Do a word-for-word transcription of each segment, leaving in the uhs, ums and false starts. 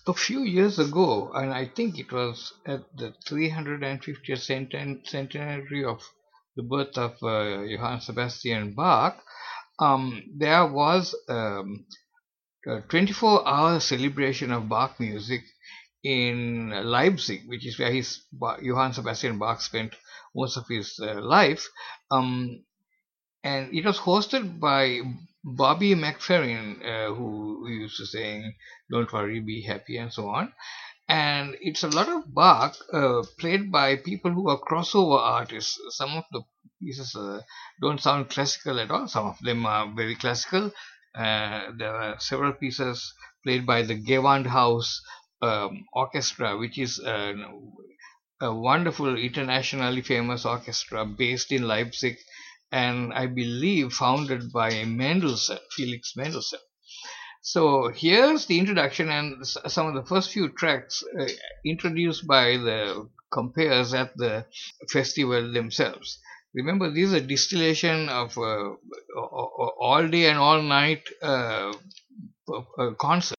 a few years ago, and I think it was at the three hundred fiftieth centen- centenary of the birth of uh, Johann Sebastian Bach, um, there was um, a twenty-four hour celebration of Bach music in Leipzig, which is where his Johann Sebastian Bach spent most of his uh, life. Um, and it was hosted by Bobby McFerrin, uh, who, who used to saying, "Don't worry, be happy," and so on. And it's a lot of Bach uh, played by people who are crossover artists. Some of the pieces uh, don't sound classical at all. Some of them are very classical. Uh, there are several pieces played by the Gewandhaus um, Orchestra, which is uh, a wonderful internationally famous orchestra based in Leipzig, and I believe founded by Mendelssohn, Felix Mendelssohn. So here's the introduction and some of the first few tracks uh, introduced by the compeers at the festival themselves. Remember, these are distillation of uh, all day and all night uh, concert.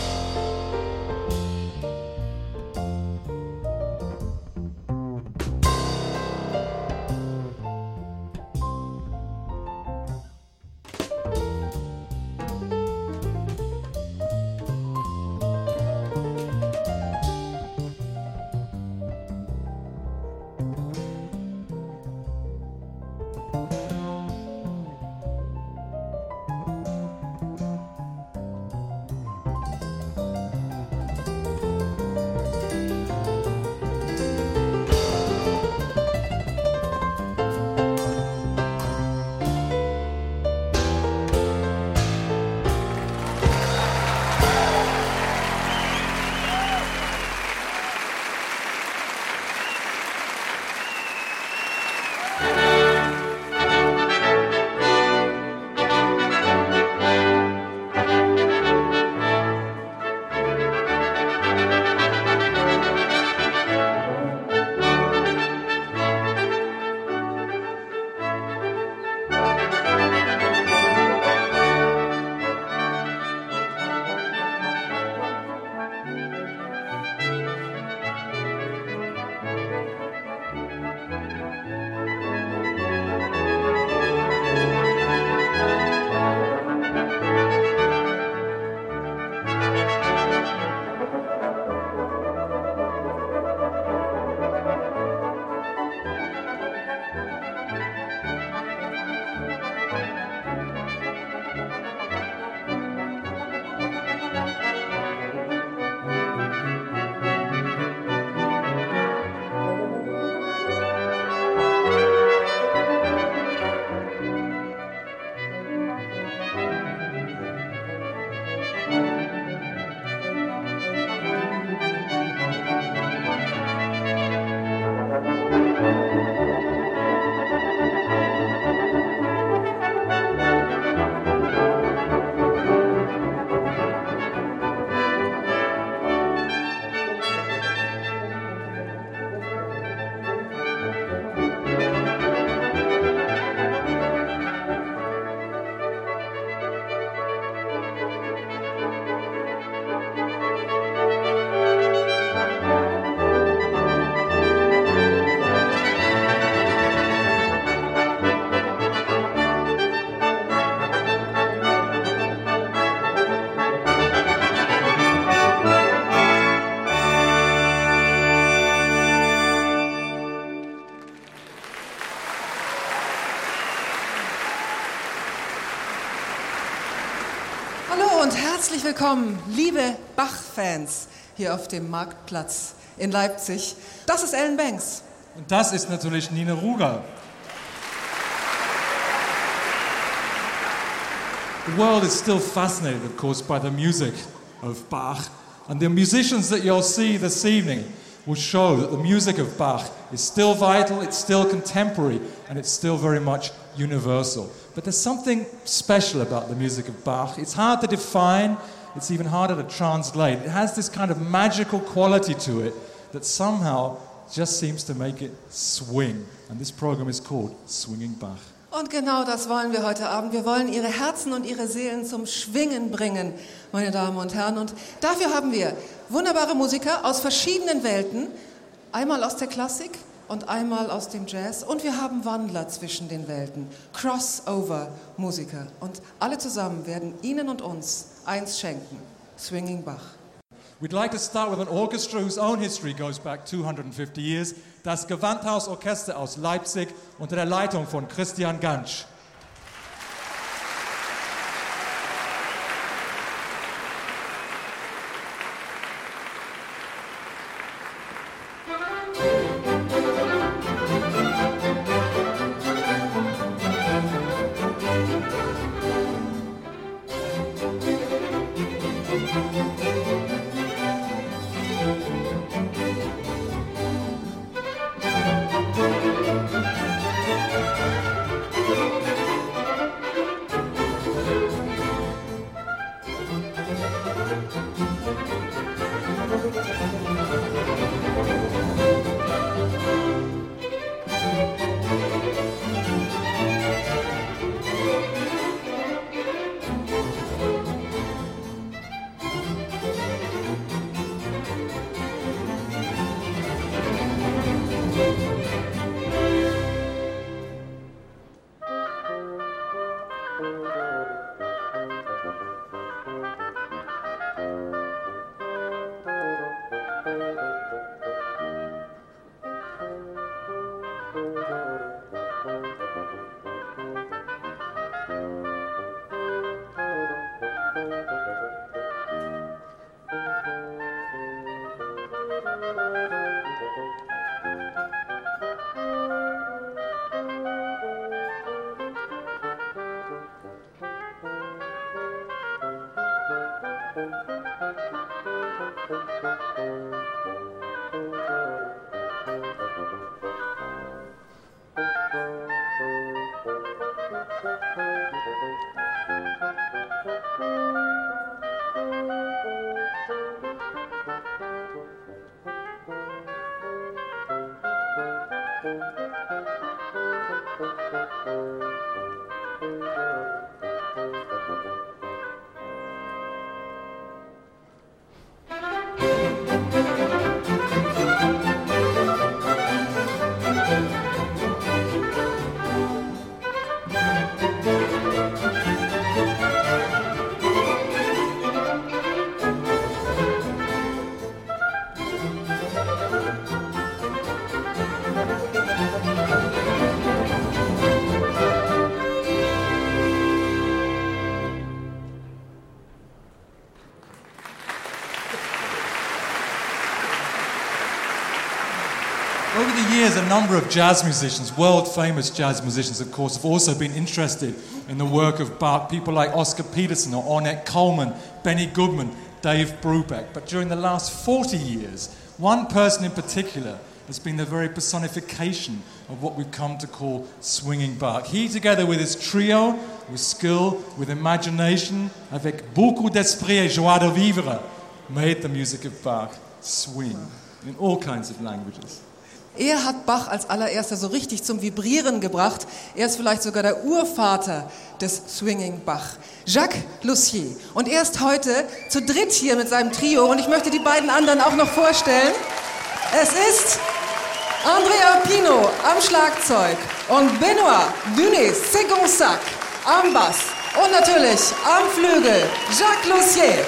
Herzlich willkommen, liebe Bach-Fans hier auf dem Marktplatz in Leipzig. Das ist Ellen Banks. Und das ist natürlich Nina Ruger. The world is still fascinated, of course, by the music of Bach. And the musicians that you'll see this evening will show that the music of Bach is still vital, it's still contemporary, and it's still very much universal. But there's something special about the music of Bach. It's hard to define, it's even harder to translate. It has this kind of magical quality to it that somehow just seems to make it swing. And this program is called Swinging Bach. Und genau das wollen wir heute Abend. Wir wollen Ihre Herzen und Ihre Seelen zum Schwingen bringen, meine Damen und Herren. Und dafür haben wir wunderbare Musiker aus verschiedenen Welten, einmal aus der Klassik und einmal aus dem Jazz. Und wir haben Wandler zwischen den Welten, Crossover-Musiker. Und alle zusammen werden Ihnen und uns eins schenken, Swinging Bach. We'd like to start with an orchestra whose own history goes back two hundred fifty years, das Gewandhaus Orchester aus Leipzig unter der Leitung von Christian Gansch. Over the years, a number of jazz musicians, world-famous jazz musicians, of course, have also been interested in the work of Bach. People like Oscar Peterson or Ornette Coleman, Benny Goodman, Dave Brubeck. But during the last forty years, one person in particular has been the very personification of what we've come to call swinging Bach. He, together with his trio, with skill, with imagination, avec beaucoup d'esprit et joie de vivre, made the music of Bach swing in all kinds of languages. Er hat Bach als allererster so richtig zum Vibrieren gebracht. Er ist vielleicht sogar der Urvater des Swinging Bach. Jacques Lussier. Und er ist heute zu dritt hier mit seinem Trio. Und ich möchte die beiden anderen auch noch vorstellen. Es ist Andrea Pino am Schlagzeug und Benoît Duné-Segonsac am Bass. Und natürlich am Flügel Jacques Lussier.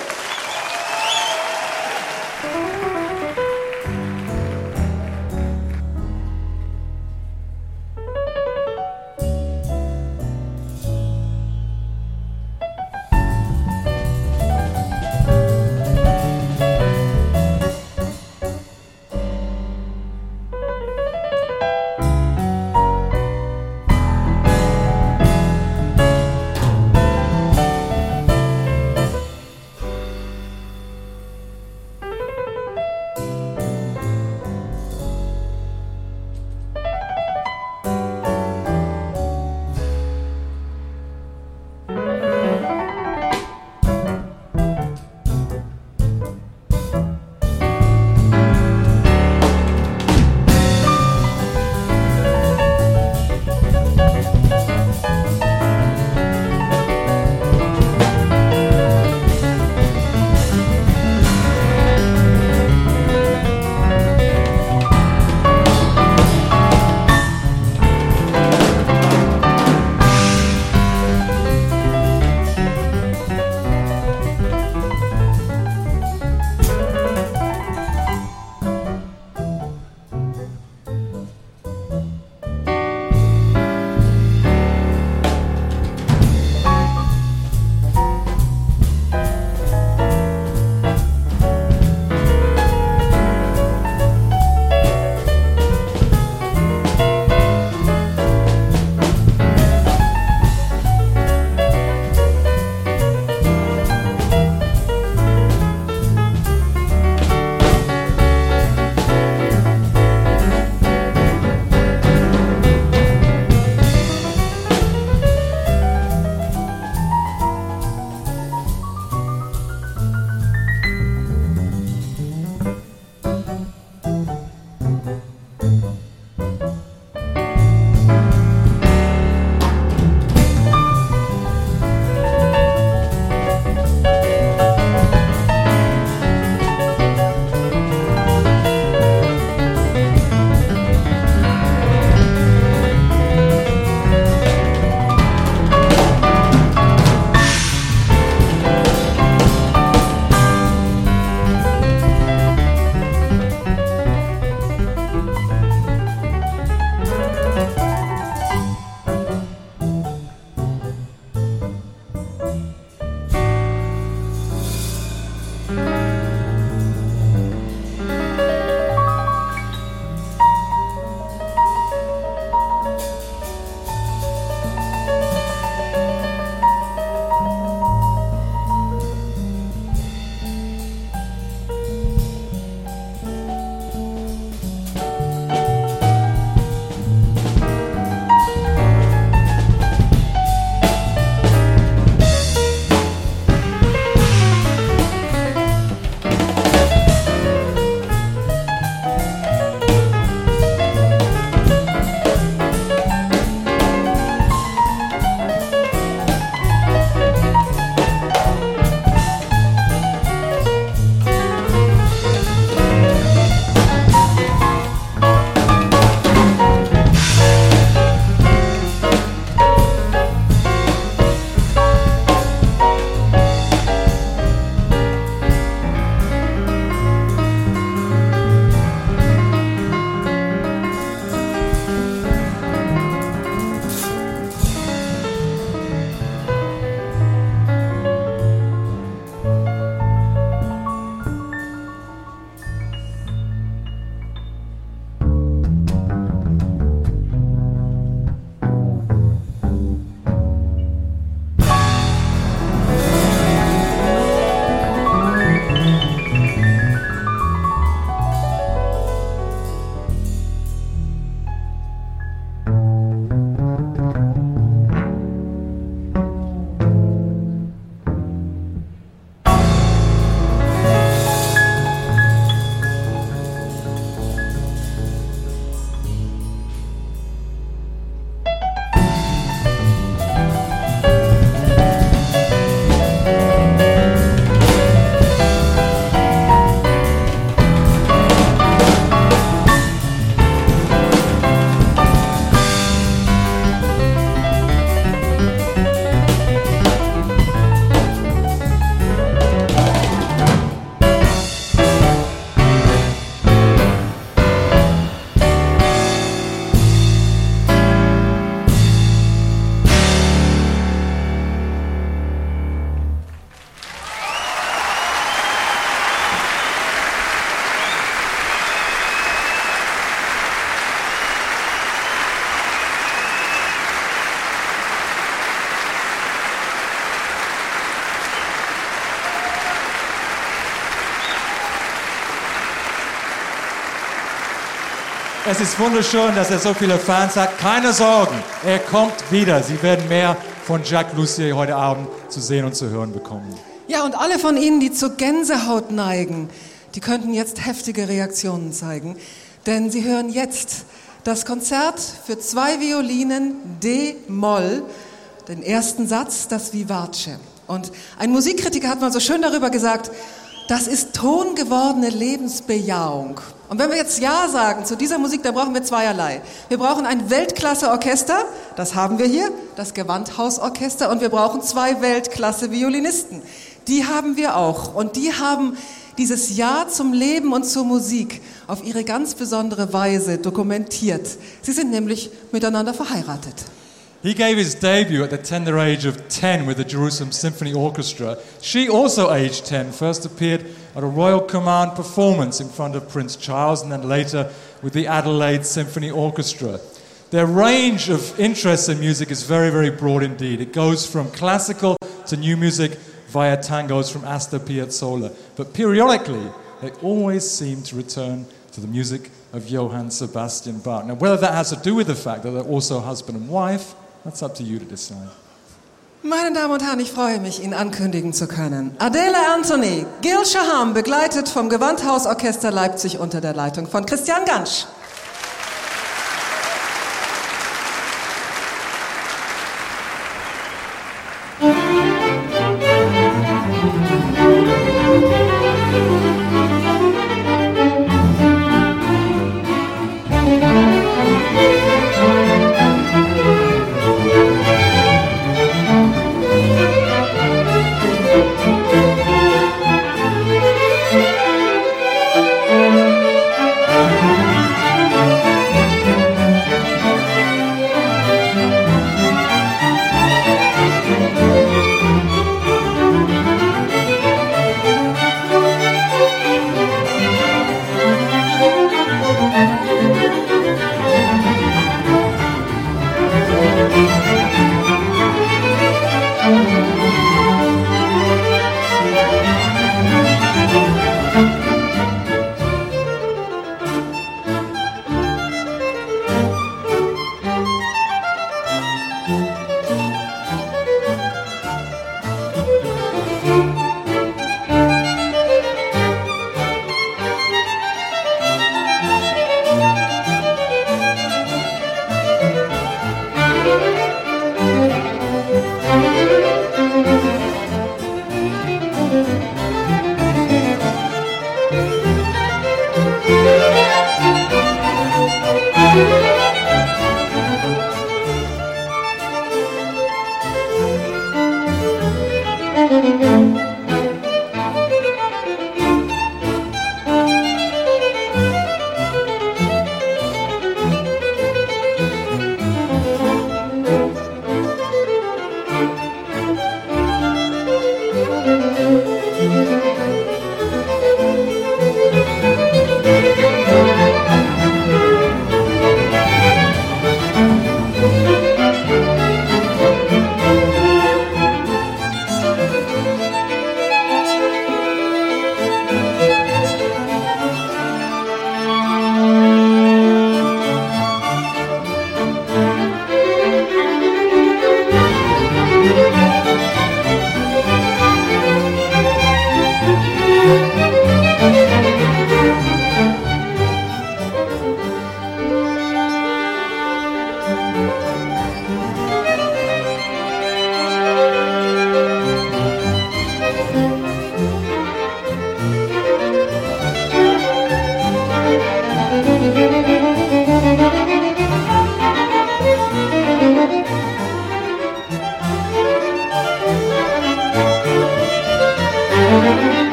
Es ist wunderschön, dass er so viele Fans hat. Keine Sorgen, er kommt wieder. Sie werden mehr von Jacques Lussier heute Abend zu sehen und zu hören bekommen. Ja, und alle von Ihnen, die zur Gänsehaut neigen, die könnten jetzt heftige Reaktionen zeigen. Denn Sie hören jetzt das Konzert für zwei Violinen D-Moll, den ersten Satz, das Vivace. Und ein Musikkritiker hat mal so schön darüber gesagt, das ist tongewordene Lebensbejahung. Und wenn wir jetzt Ja sagen zu dieser Musik, dann brauchen wir zweierlei. Wir brauchen ein Weltklasse-Orchester, das haben wir hier, das Gewandhausorchester, und wir brauchen zwei Weltklasse-Violinisten. Die haben wir auch. Und die haben dieses Ja zum Leben und zur Musik auf ihre ganz besondere Weise dokumentiert. Sie sind nämlich miteinander verheiratet. He gave his debut at the tender age of ten with the Jerusalem Symphony Orchestra. She, also aged ten, first appeared at a Royal Command performance in front of Prince Charles and then later with the Adelaide Symphony Orchestra. Their range of interests in music is very, very broad indeed. It goes from classical to new music via tangos from Astor Piazzolla. But periodically, they always seem to return to the music of Johann Sebastian Bach. Now, whether that has to do with the fact that they're also husband and wife, that's up to you to decide. Meine Damen und Herren, ich freue mich, Ihnen ankündigen zu können. Adele Anthony, Gil Shaham, begleitet vom Gewandhausorchester Leipzig unter der Leitung von Christian Gansch.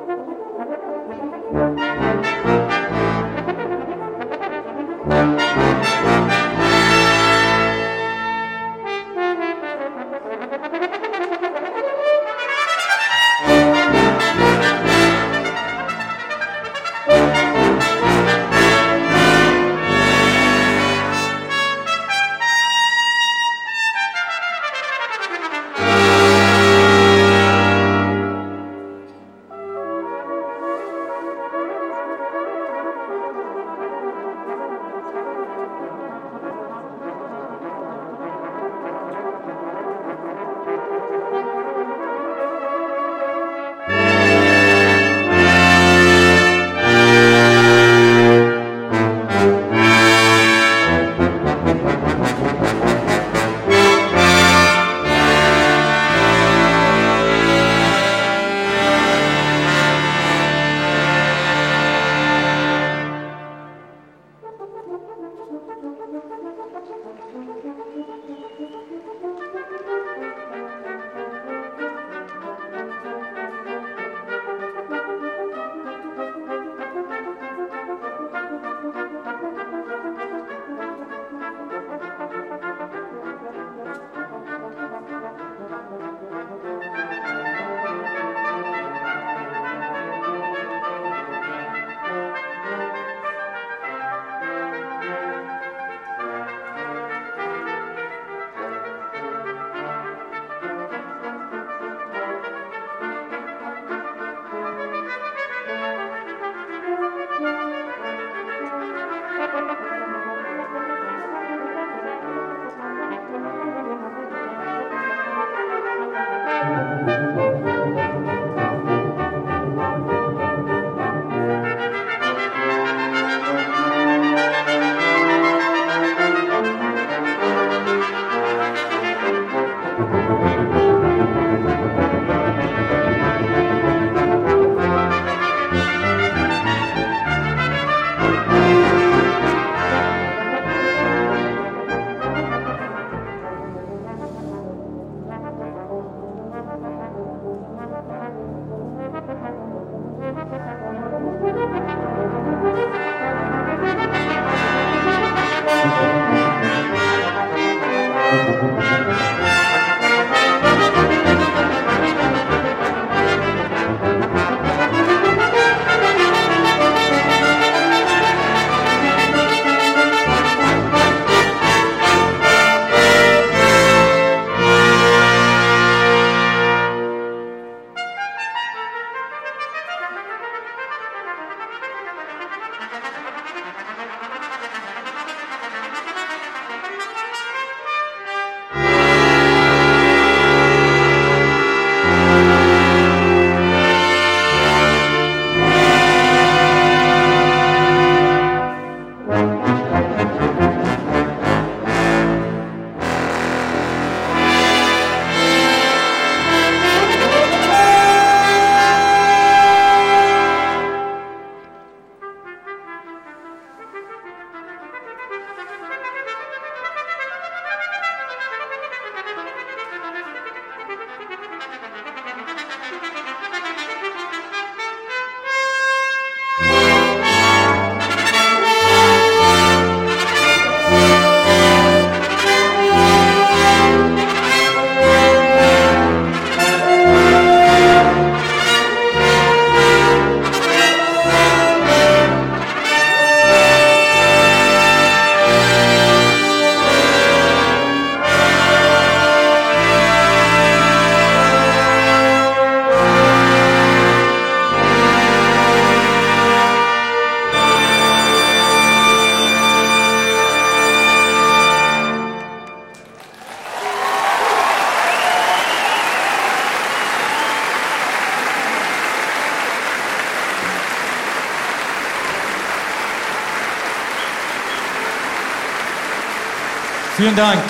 Vielen Dank.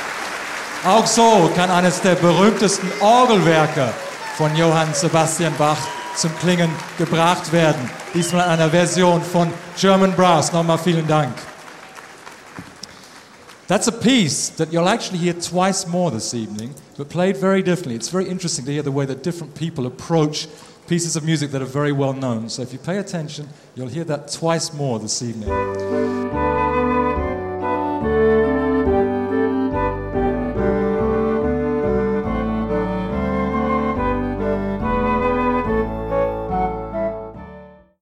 Auch so kann eines der berühmtesten Orgelwerke von Johann Sebastian Bach zum Klingen gebracht werden. Diesmal in einer Version von German Brass. Nochmal vielen Dank. That's a piece that you'll actually hear twice more this evening, but played very differently. It's very interesting to hear the way that different people approach pieces of music that are very well known. So if you pay attention, you'll hear that twice more this evening.